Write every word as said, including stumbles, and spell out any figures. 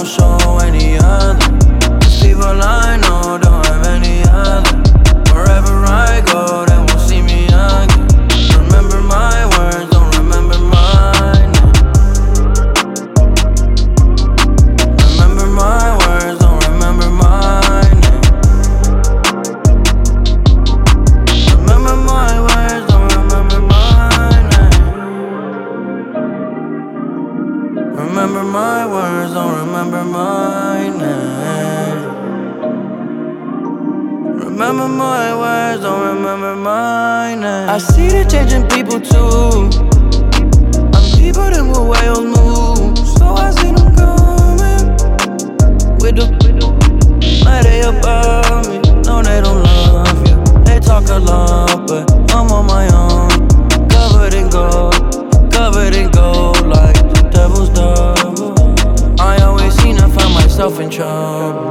don't show any other. These people I know don't have any other. Wherever I go, they won't see me again. Remember my words, don't remember my name. Remember my words, don't remember my name. Remember my words, don't remember my name. Remember my words, don't remember my name. Remember my words, don't remember my name. I see the change in people too. I'm deeper than what whales move. So I see them coming with the like they above me. No, they don't love you. They talk a lot, but I'm on my own. Covered in gold, covered in gold like the devil's double. I always seem to find myself in trouble.